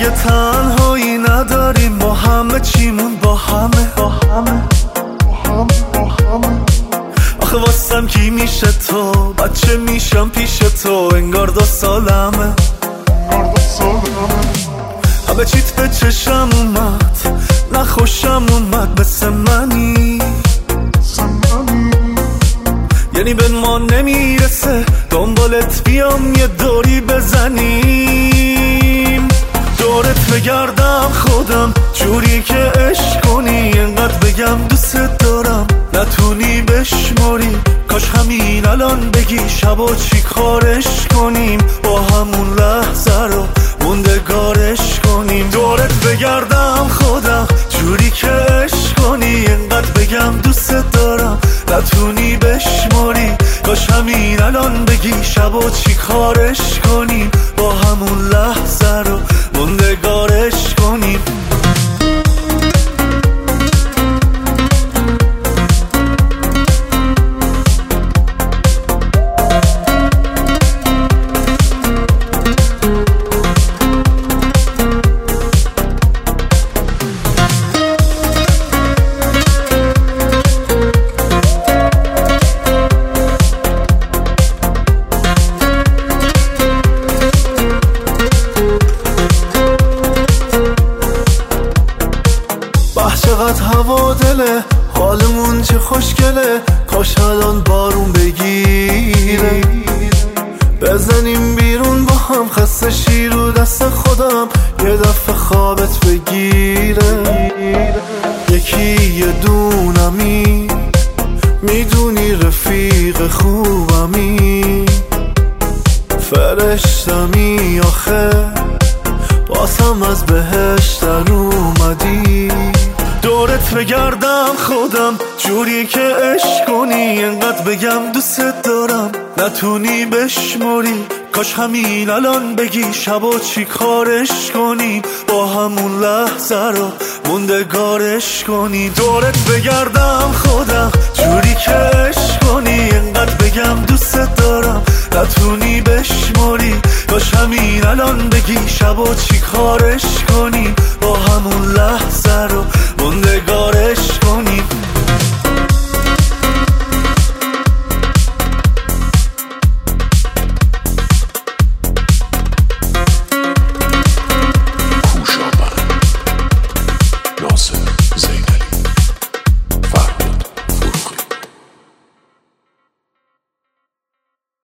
دیگه تنهایی نداریم، با همه چیمون با همه آخه واسم کی میشه تو، بچه میشم پیش تو، انگار 2 سالمه. همه چیت به چشم اومد، نخوشم اومد، مثل منی یعنی به ما نمیرسه دنبالت بیام یه دوری بزنیم، دورت بگردم خودم جوری که عشق کنی، انقدر بگم دوست دارم نتونی بشماری، کاش همین الان بگی شبا چی کارش کنیم، با همون لحظه رو موندگارش کنیم، دورت بگردم خودم جوری که عشق کنی، انقدر بگم دوست دارم نتونی بشماری، کاش همین الان بگی شبا چی کارش کنیم، با همون لحظه رو موندگارش کنیم. چقدر هوا دله، حالمون چه خوشگله، کاش الان بارون بگیره، بزنیم بیرون با هم، خسته شی رو دست خودم یه دفعه خوابت بگیره، یکی یه دونمی میدونی رفیق خوبمی، فرشتمی آخه بازم از بهشت در اومدی، دورت بگردم خودم جوری که عشق کنی، انقدر بگم دوست دارم نتونی بشماری، کاش همین الان بگی شبا چی کارش کنیم، با همون لحظه رو موندگارش کنیم، دورت بگردم خودم جوری که عشق کنی، انقدر بگم دوست دارم نتونی بشماری، کاش همین الان بگی شبا چی کارش کنیم، با همون لحظه رو موندگارش